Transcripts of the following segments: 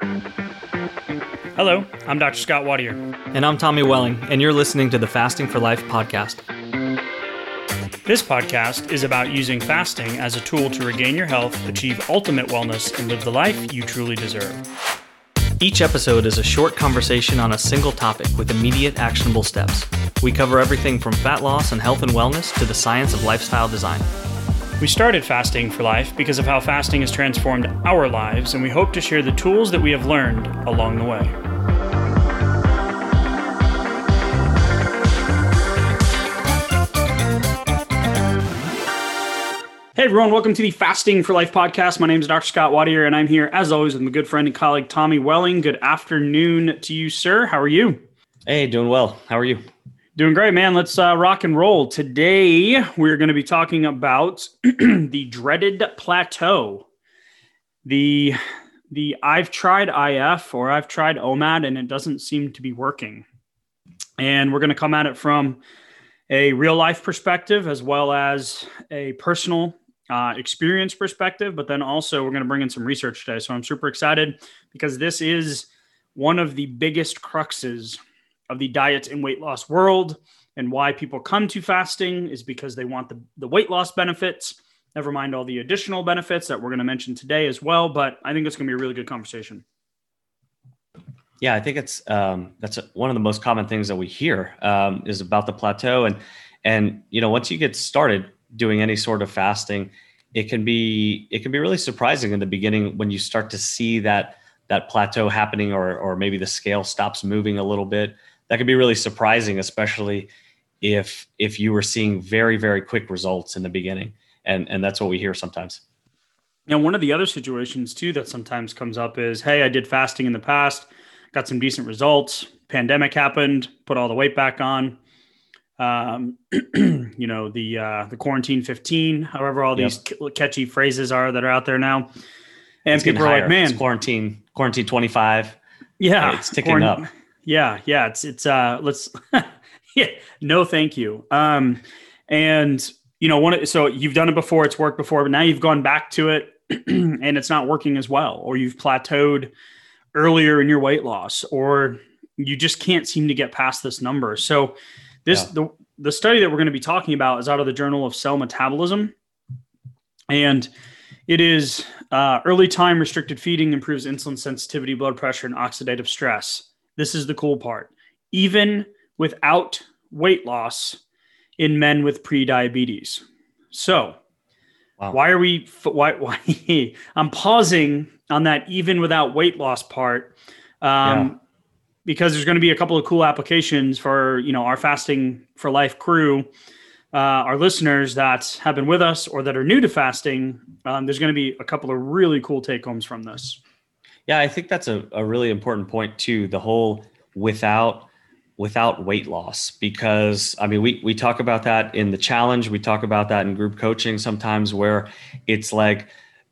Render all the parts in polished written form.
Hello, I'm Dr. Scott Wadier. And I'm Tommy Welling, and you're listening to the Fasting for Life podcast. This podcast is about using fasting as a tool to regain your health, achieve ultimate wellness, and live the life you truly deserve. Each episode is a short conversation on a single topic with immediate actionable steps. We cover everything from fat loss and health and wellness to the science of lifestyle design. We started Fasting for Life because of how fasting has transformed our lives, and we hope to share the tools that we have learned along the way. Hey everyone, welcome to the Fasting for Life podcast. My name is Dr. Scott Wadier, and I'm here as always with my good friend and colleague Tommy Welling. Good afternoon to you, sir. How are you? Hey, doing well. How are you? Doing great, man. Let's rock and roll. Today, we're going to be talking about the dreaded plateau. The I've tried IF or I've tried OMAD and it doesn't seem to be working. And we're going to come at it from a real life perspective as well as a personal experience perspective. But then also we're going to bring in some research today. So I'm super excited because this is one of the biggest cruxes of the diet and weight loss world, and why people come to fasting is because they want the weight loss benefits, never mind all the additional benefits that we're going to mention today as well. But I think it's going to be a really good conversation. Yeah, I think it's that's one of the most common things that we hear is about the plateau, and you know, once you get started doing any sort of fasting, it can be really surprising in the beginning when you start to see that plateau happening, or maybe the scale stops moving a little bit. That could be really surprising, especially if you were seeing very, very quick results in the beginning. And that's what we hear sometimes. Now, one of the other situations too that sometimes comes up is, hey, I did fasting in the past, got some decent results. Pandemic happened, put all the weight back on. You know, the quarantine 15, however, all these catchy phrases are that are out there now. And it's people are like, man, it's quarantine 25. Yeah. It's ticking up. Yeah. It's let's, yeah, no, thank you. And you know, so you've done it before, it's worked before, but now you've gone back to it and it's not working as well, or you've plateaued earlier in your weight loss, or you just can't seem to get past this number. So the study that we're going to be talking about is out of the Journal of Cell Metabolism. And it is early time restricted feeding improves insulin sensitivity, blood pressure, and oxidative stress. This is the cool part. Even without weight loss in men with prediabetes. So why I'm pausing on that even without weight loss part, because there's going to be a couple of cool applications for, you know, our Fasting for Life crew, our listeners that have been with us or that are new to fasting. There's going to be a couple of really cool take homes from this. Yeah, I think that's a really important point too, the whole without weight loss, because I mean, we talk about that in the challenge. We talk about that in group coaching sometimes, where it's like,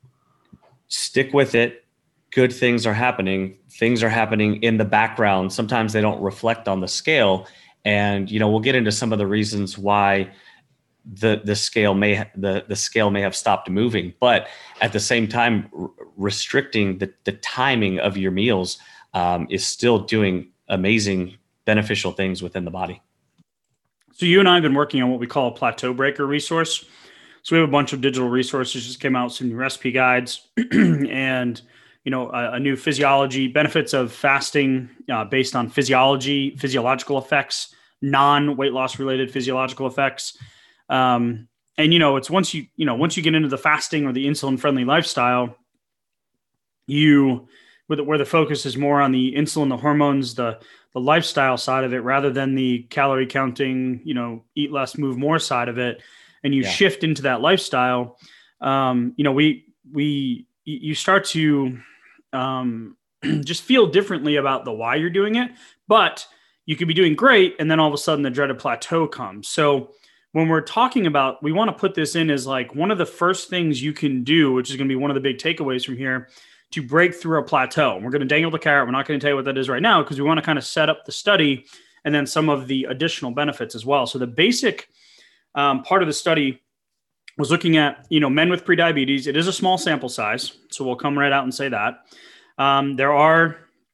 stick with it. Good things are happening. Things are happening in the background. Sometimes they don't reflect on the scale. And, you know, we'll get into some of the reasons why the scale may have stopped moving, but at the same time, restricting the timing of your meals is still doing amazing beneficial things within the body. So you and I have been working on what we call a plateau breaker resource. So we have a bunch of digital resources, just came out, some new recipe guides and, you know, a new physiology benefits of fasting based on physiological effects, non-weight loss related physiological effects. And, you know, it's once you get into the fasting or the insulin friendly lifestyle, where the focus is more on the insulin, the hormones, the lifestyle side of it, rather than the calorie counting, you know, eat less, move more side of it. And you shift into that lifestyle, you know, you start to just feel differently about the why you're doing it, but you could be doing great. And then all of a sudden the dreaded plateau comes. So when we're talking about, we want to put this in as like one of the first things you can do, which is going to be one of the big takeaways from here, to break through a plateau. We're going to dangle the carrot. We're not going to tell you what that is right now, because we want to kind of set up the study and then some of the additional benefits as well. So the basic part of the study was looking at, men with prediabetes. It is a small sample size, so we'll come right out and say that. There are,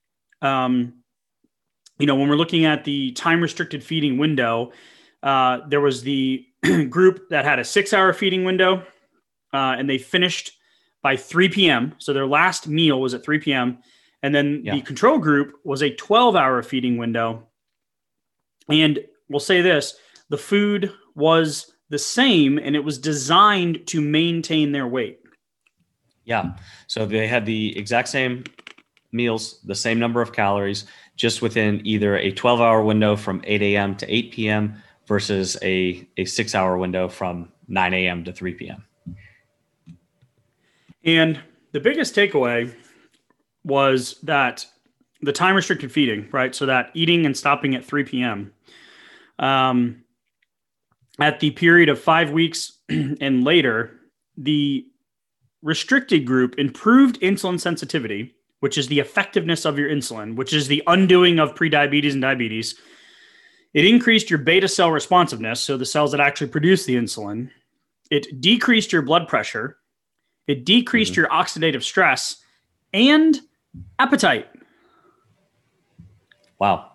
when we're looking at the time restricted feeding window, there was the group that had a 6-hour feeding window, and they finished by 3 p.m. So their last meal was at 3 p.m. And then the control group was a 12-hour feeding window. And we'll say this, the food was the same, and it was designed to maintain their weight. Yeah. So they had the exact same meals, the same number of calories, just within either a 12-hour window from 8 a.m. to 8 p.m. versus a 6-hour window from 9 a.m. to 3 p.m. And the biggest takeaway was that the time restricted feeding, right? So that eating and stopping at 3 p.m. At the period of 5 weeks and later, the restricted group improved insulin sensitivity, which is the effectiveness of your insulin, which is the undoing of prediabetes and diabetes. It increased your beta cell responsiveness, so the cells that actually produce the insulin. It decreased your blood pressure. It decreased your oxidative stress and appetite. Wow.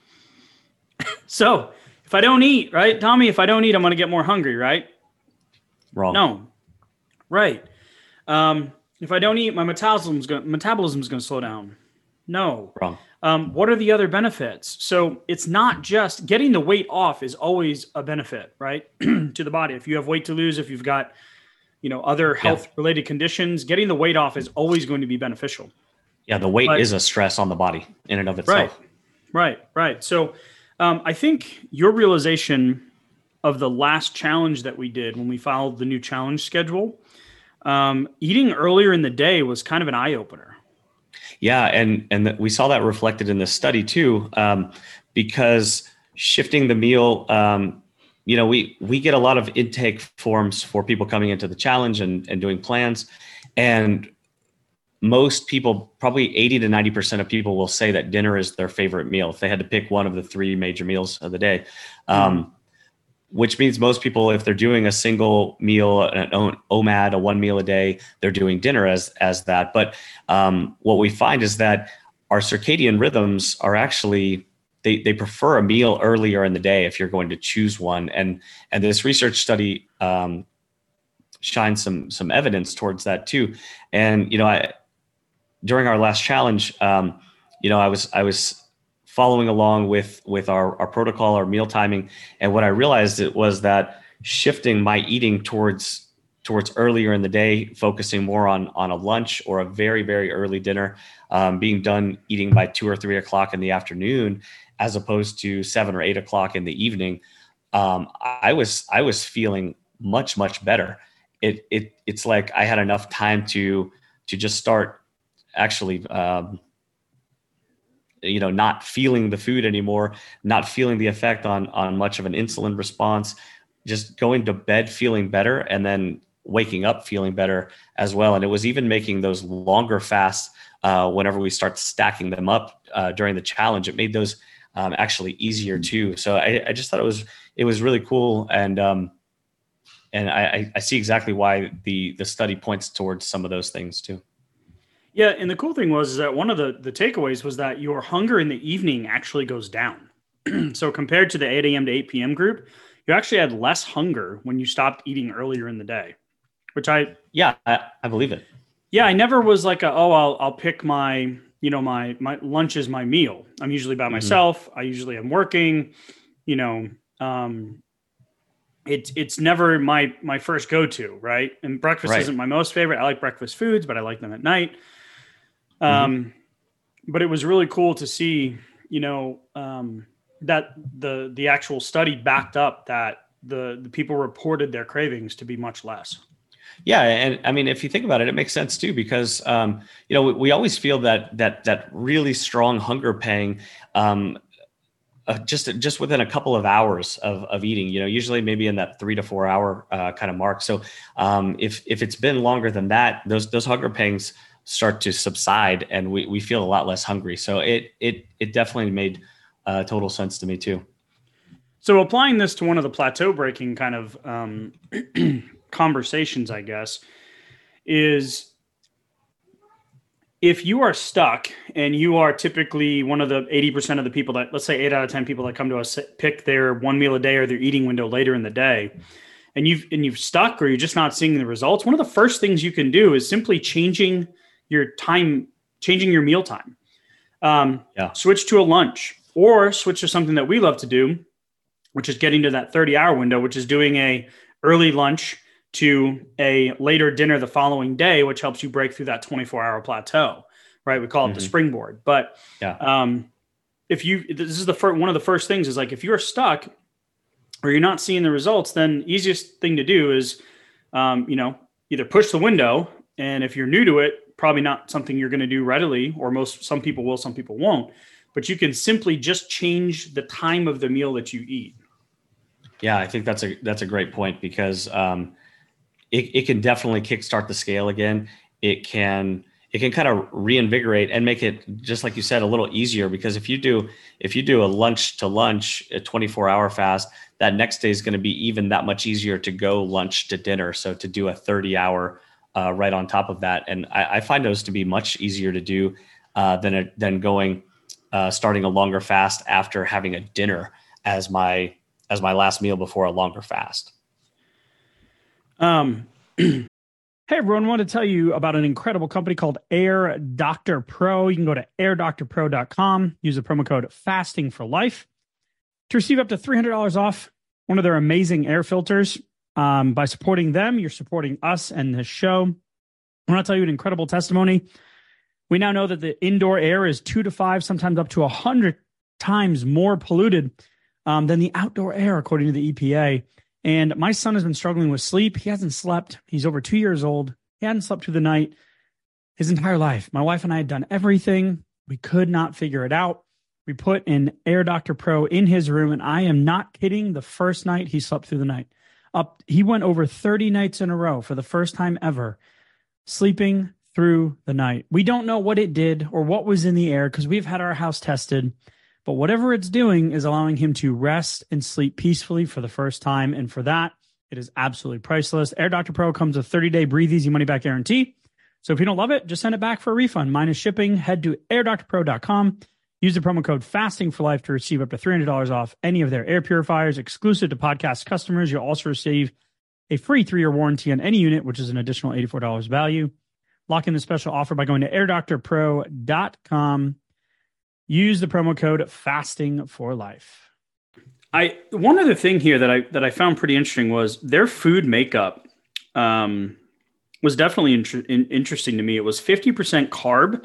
So if I don't eat, right, Tommy, if I don't eat, I'm going to get more hungry, right? Wrong. No. Right. If I don't eat, my metabolism is going to slow down. No. Wrong. What are the other benefits? So it's not just getting the weight off is always a benefit, right? To the body. If you have weight to lose, if you've got, other health related conditions, getting the weight off is always going to be beneficial. Yeah. The weight is a stress on the body in and of itself. Right. So I think your realization of the last challenge that we did when we followed the new challenge schedule, eating earlier in the day was kind of an eye opener. Yeah. And we saw that reflected in this study too, because shifting the meal, we get a lot of intake forms for people coming into the challenge and doing plans. And most people, probably 80 to 90% of people will say that dinner is their favorite meal if they had to pick one of the 3 major meals of the day. Which means most people, if they're doing a single meal, an OMAD, a 1 meal a day, they're doing dinner as that. But what we find is that our circadian rhythms are actually, they prefer a meal earlier in the day if you're going to choose one. And this research study shines some evidence towards that too. And, during our last challenge, I was following along with our protocol, our meal timing. And what I realized was that shifting my eating towards earlier in the day, focusing more on a lunch or a very, very early dinner, being done eating by 2 or 3 o'clock in the afternoon, as opposed to 7 or 8 o'clock in the evening. I was feeling much, much better. It's like I had enough time to just start actually, not feeling the food anymore, not feeling the effect on much of an insulin response, just going to bed feeling better and then waking up feeling better as well. And it was even making those longer fasts whenever we start stacking them up during the challenge. It made those actually easier too. So I just thought it was really cool. And I see exactly why the study points towards some of those things too. Yeah, and the cool thing was that one of the takeaways was that your hunger in the evening actually goes down. So compared to the 8 a.m. to 8 p.m. group, you actually had less hunger when you stopped eating earlier in the day, which I believe it. Yeah, I never was like, I'll pick my lunch as my meal. I'm usually by myself. I usually am working, it's never my first go-to, right? And breakfast isn't my most favorite. I like breakfast foods, but I like them at night. But it was really cool to see, that the actual study backed up that the people reported their cravings to be much less. Yeah. And I mean, if you think about it, it makes sense too, because, we always feel that really strong hunger pang, just within a couple of hours of eating, usually maybe in that 3 to 4 hour kind of mark. So if it's been longer than that, those hunger pangs start to subside and we feel a lot less hungry. So it definitely made total sense to me too. So applying this to one of the plateau breaking kind of conversations, I guess, is if you are stuck and you are typically one of the 80% of the people that, let's say 8 out of 10 people that come to us pick their one meal a day or their eating window later in the day, and you've stuck or you're just not seeing the results, one of the first things you can do is simply changing your meal time. Switch to a lunch or switch to something that we love to do, which is getting to that 30-hour window, which is doing a early lunch to a later dinner the following day, which helps you break through that 24-hour plateau, right? We call it the springboard. But this is one of the first things is like, if you're stuck or you're not seeing the results, then easiest thing to do is, either push the window. And if you're new to it, probably not something you're going to do readily, or some people will, some people won't, but you can simply just change the time of the meal that you eat. Yeah, I think that's a great point because, it can definitely kickstart the scale again. It can kind of reinvigorate and make it, just like you said, a little easier, because if you do a lunch to lunch, a 24-hour fast, that next day is going to be even that much easier to go lunch to dinner. So to do a 30-hour right on top of that. And I find those to be much easier to do than going starting a longer fast after having a dinner as my last meal before a longer fast. Hey everyone, I want to tell you about an incredible company called Air Doctor Pro. You can go to airdoctorpro.com, use the promo code fasting for life to receive up to $300 off one of their amazing air filters. By supporting them, you're supporting us and the show. I want to tell you an incredible testimony. We now know that the indoor air is 2 to 5, sometimes up to 100 times more polluted than the outdoor air, according to the EPA. And my son has been struggling with sleep. He hasn't slept. He's over 2 years old. He hadn't slept through the night his entire life. My wife and I had done everything. We could not figure it out. We put an Air Doctor Pro in his room, and I am not kidding. The first night he slept through the night. He went over 30 nights in a row for the first time ever, sleeping through the night. We don't know what it did or what was in the air because we've had our house tested. But whatever it's doing is allowing him to rest and sleep peacefully for the first time. And for that, it is absolutely priceless. Air Doctor Pro comes with a 30-day breathe easy money back guarantee. So if you don't love it, just send it back for a refund. Minus shipping. Head to airdoctorpro.com. Use the promo code fasting for life to receive up to $300 off any of their air purifiers exclusive to podcast customers. You'll also receive a free 3-year warranty on any unit, which is an additional $84 value. Lock in the special offer by going to airdoctorpro.com. Use the promo code fasting for life. One other thing here that I found pretty interesting was their food makeup was definitely interesting to me. It was 50% carb,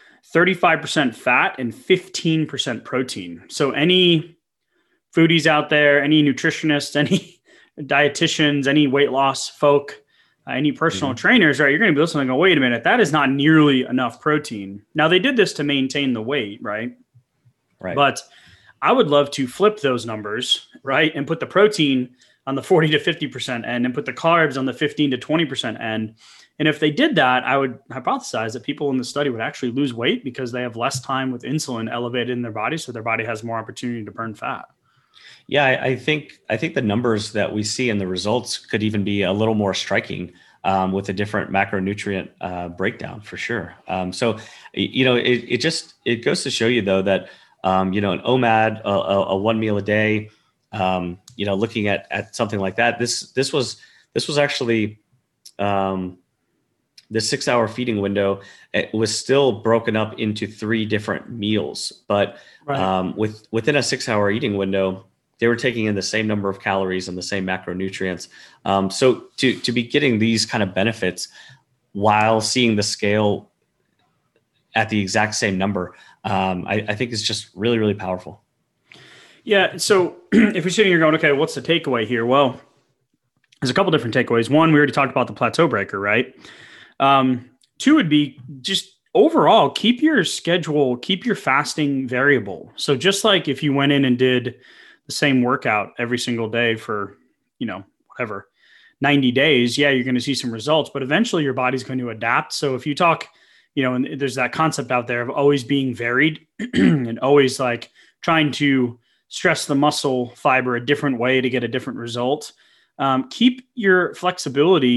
35% fat, and 15% protein. So any foodies out there, any nutritionists, any dietitians, any weight loss folk, any personal trainers, right? You're going to be listening and go, wait a minute, that is not nearly enough protein. Now they did this to maintain the weight, right? Right. But I would love to flip those numbers, right? And put the protein on the 40 to 50% end and put the carbs on the 15 to 20% end. And if they did that, I would hypothesize that people in the study would actually lose weight because they have less time with insulin elevated in their body. So their body has more opportunity to burn fat. Yeah, I think the numbers that we see in the results could even be a little more striking with a different macronutrient breakdown for sure. So, it goes to show you though that, an OMAD, a one meal a day, looking at something like that, this was actually, the 6-hour feeding window, it was still broken up into 3 different meals, but within a 6-hour eating window, they were taking in the same number of calories and the same macronutrients. So to be getting these kind of benefits while seeing the scale at the exact same number, I think is just really, really powerful. Yeah. So if you're sitting here going, okay, what's the takeaway here? Well, there's a couple different takeaways. One, we already talked about the plateau breaker, right? 2 would be just overall, keep your schedule, keep your fasting variable. So just like if you went in and did the same workout every single day for, 90 days, yeah, you're going to see some results, but eventually your body's going to adapt. So if you talk, and there's that concept out there of always being varied and always like trying to stress the muscle fiber a different way to get a different result. Keep your flexibility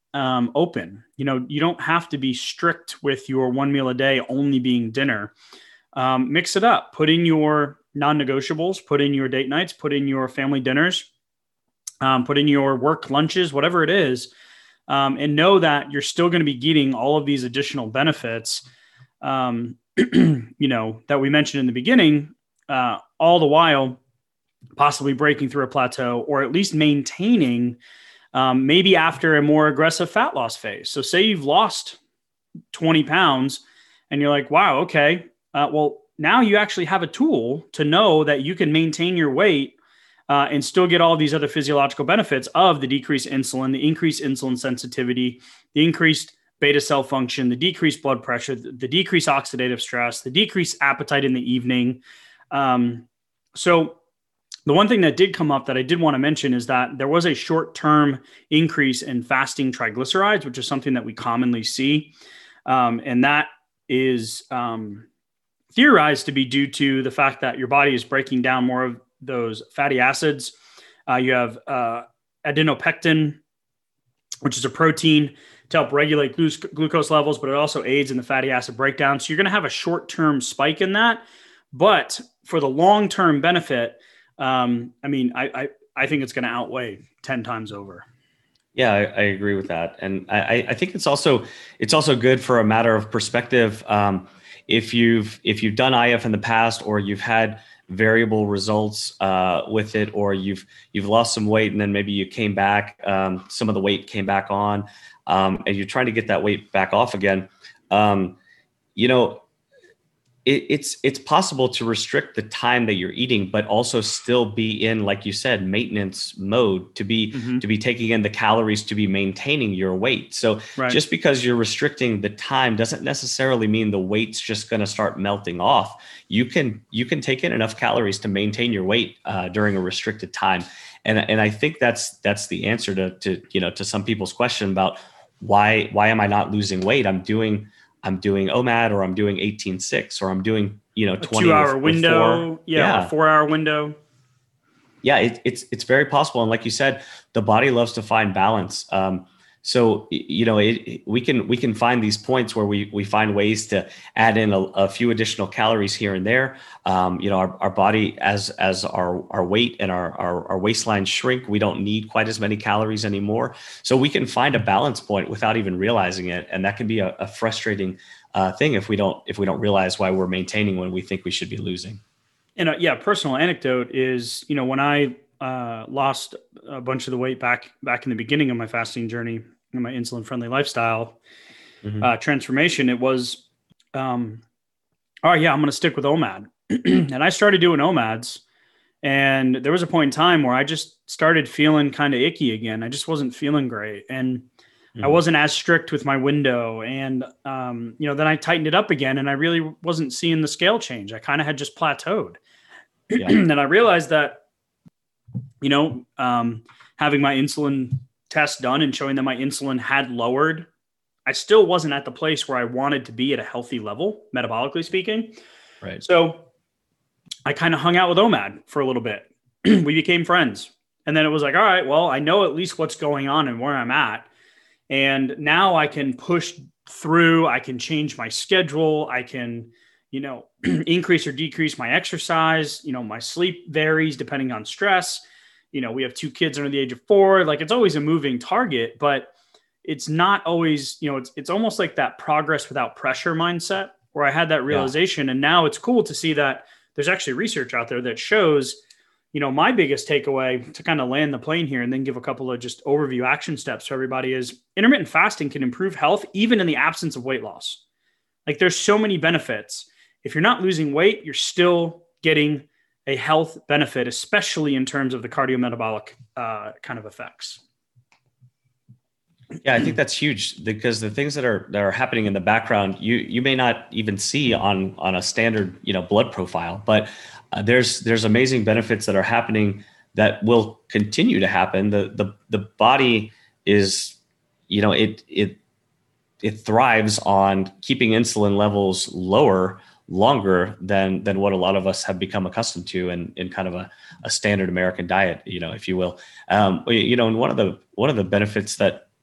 open. You don't have to be strict with your one meal a day only being dinner. Mix it up. Put in your non-negotiables, put in your date nights, put in your family dinners, put in your work lunches, whatever it is, and know that you're still going to be getting all of these additional benefits, that we mentioned in the beginning, all the while possibly breaking through a plateau or at least maintaining, maybe after a more aggressive fat loss phase. So say you've lost 20 pounds and you're like, wow, okay. Well, now you actually have a tool to know that you can maintain your weight and still get all these other physiological benefits of the decreased insulin, the increased insulin sensitivity, the increased beta cell function, the decreased blood pressure, the decreased oxidative stress, the decreased appetite in the evening. So the one thing that did come up that I did want to mention is that there was a short-term increase in fasting triglycerides, which is something that we commonly see. And that is theorized to be due to the fact that your body is breaking down more of those fatty acids. You have adenopectin, which is a protein to help regulate glucose levels, but it also aids in the fatty acid breakdown. So you're going to have a short-term spike in that. But for the long-term benefit, I think it's going to outweigh 10 times over. Yeah, I agree with that. And I think it's also good for a matter of perspective. If you've done IF in the past, or you've had variable results with it, or you've lost some weight and then maybe you came back, some of the weight came back on, and you're trying to get that weight back off again, it's possible to restrict the time that you're eating, but also still be in, like you said, maintenance mode, to be taking in the calories, to be maintaining your weight. So Just because you're restricting the time doesn't necessarily mean the weight's just going to start melting off. You can take in enough calories to maintain your weight during a restricted time. And I think that's the answer to some people's question about why am I not losing weight? I'm doing OMAD, or I'm doing 18-6, or I'm doing, 20 a 2-hour window. Yeah. A 4-hour window. Yeah. It's very possible. And like you said, the body loves to find balance. So, we can find these points where we find ways to add in a few additional calories here and there. Our body, as our weight and our waistline shrink, we don't need quite as many calories anymore. So we can find a balance point without even realizing it. And that can be a frustrating thing if we don't realize why we're maintaining when we think we should be losing. And personal anecdote is, when I lost a bunch of the weight back in the beginning of my fasting journey and my insulin friendly lifestyle transformation, it was, I'm going to stick with OMAD. And I started doing OMADs, and there was a point in time where I just started feeling kind of icky again. I just wasn't feeling great. And I wasn't as strict with my window. And, then I tightened it up again, and I really wasn't seeing the scale change. I kind of had just plateaued. And I realized that, having my insulin test done and showing that my insulin had lowered, I still wasn't at the place where I wanted to be at a healthy level, metabolically speaking. Right. So I kind of hung out with OMAD for a little bit. We became friends. And then it was like, all right, well, I know at least what's going on and where I'm at. And now I can push through, I can change my schedule. I can, increase or decrease my exercise. My sleep varies depending on stress. We have 2 kids under the age of 4. Like, it's always a moving target, but it's not always, it's almost like that progress without pressure mindset where I had that realization. Yeah. And now it's cool to see that there's actually research out there that shows, my biggest takeaway to kind of land the plane here and then give a couple of just overview action steps for everybody is intermittent fasting can improve health even in the absence of weight loss. Like, there's so many benefits. If you're not losing weight, you're still getting a health benefit, especially in terms of the cardiometabolic kind of effects. Yeah, I think that's huge, because the things that are happening in the background, you may not even see on a standard, blood profile, but there's amazing benefits that are happening that will continue to happen. The body is, it thrives on keeping insulin levels lower longer than what a lot of us have become accustomed to in kind of a standard American diet, if you will. And one of the benefits that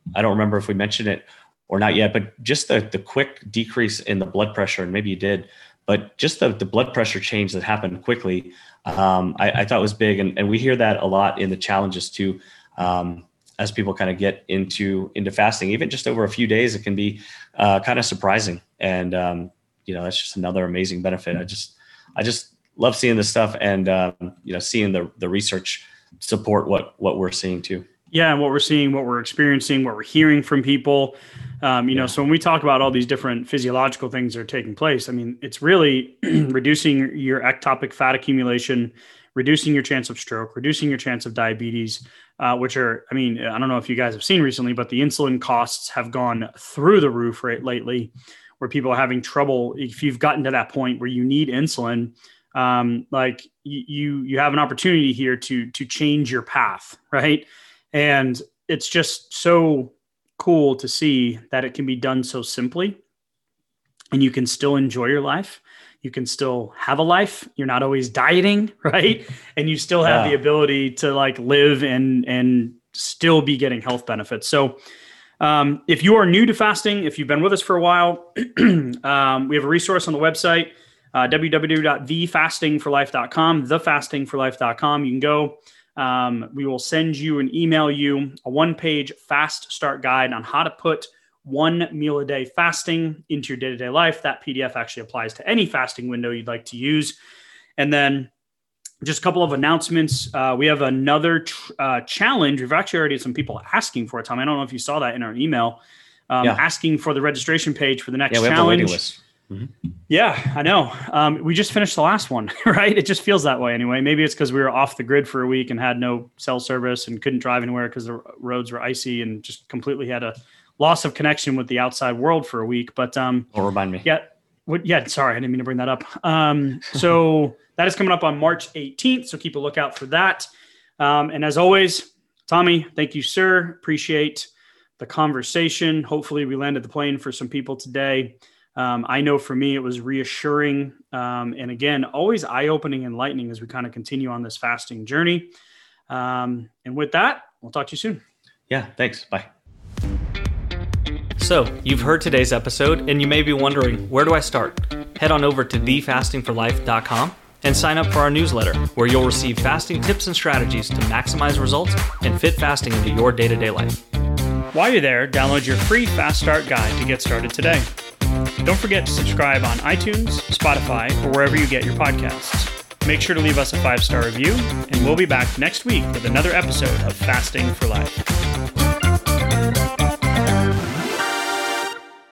I don't remember if we mentioned it or not yet, but just the quick decrease in the blood pressure, and maybe you did, but just the blood pressure change that happened quickly, I thought was big. And we hear that a lot in the challenges too, as people kind of get into fasting. Even just over a few days, it can be kind of surprising. And, that's just another amazing benefit. I just love seeing this stuff and, seeing the research support what we're seeing too. Yeah. And what we're seeing, what we're experiencing, what we're hearing from people, so when we talk about all these different physiological things that are taking place, I mean, it's really reducing your ectopic fat accumulation, reducing your chance of stroke, reducing your chance of diabetes, which are, I don't know if you guys have seen recently, but the insulin costs have gone through the roof lately, where people are having trouble. If you've gotten to that point where you need insulin, you have an opportunity here to change your path, right? And it's just so cool to see that it can be done so simply, and you can still enjoy your life. You can still have a life. You're not always dieting, right? And you still have the ability to live and still be getting health benefits. So if you are new to fasting, if you've been with us for a while, we have a resource on the website, www.thefastingforlife.com, thefastingforlife.com. You can go. We will send you and email you a one-page fast start guide on how to put 1 meal a day fasting into your day-to-day life. That PDF actually applies to any fasting window you'd like to use. And then just a couple of announcements. We have another challenge. We've actually already had some people asking for it, Tom. I don't know if you saw that in our email, asking for the registration page for the next challenge. We have a waiting list. Mm-hmm. Yeah, I know. We just finished the last one, right? It just feels that way anyway. Maybe it's because we were off the grid for a week and had no cell service and couldn't drive anywhere because the roads were icy and just completely had a loss of connection with the outside world for a week. But remind me. Sorry, I didn't mean to bring that up. So that is coming up on March 18th. So keep a lookout for that. And as always, Tommy, thank you, sir. Appreciate the conversation. Hopefully we landed the plane for some people today. I know for me, it was reassuring. And again, always eye-opening and enlightening as we kind of continue on this fasting journey. And with that, we'll talk to you soon. Yeah, thanks. Bye. So you've heard today's episode and you may be wondering, where do I start? Head on over to thefastingforlife.com and sign up for our newsletter, where you'll receive fasting tips and strategies to maximize results and fit fasting into your day-to-day life. While you're there, download your free Fast Start guide to get started today. Don't forget to subscribe on iTunes, Spotify, or wherever you get your podcasts. Make sure to leave us a 5-star review, and we'll be back next week with another episode of Fasting for Life.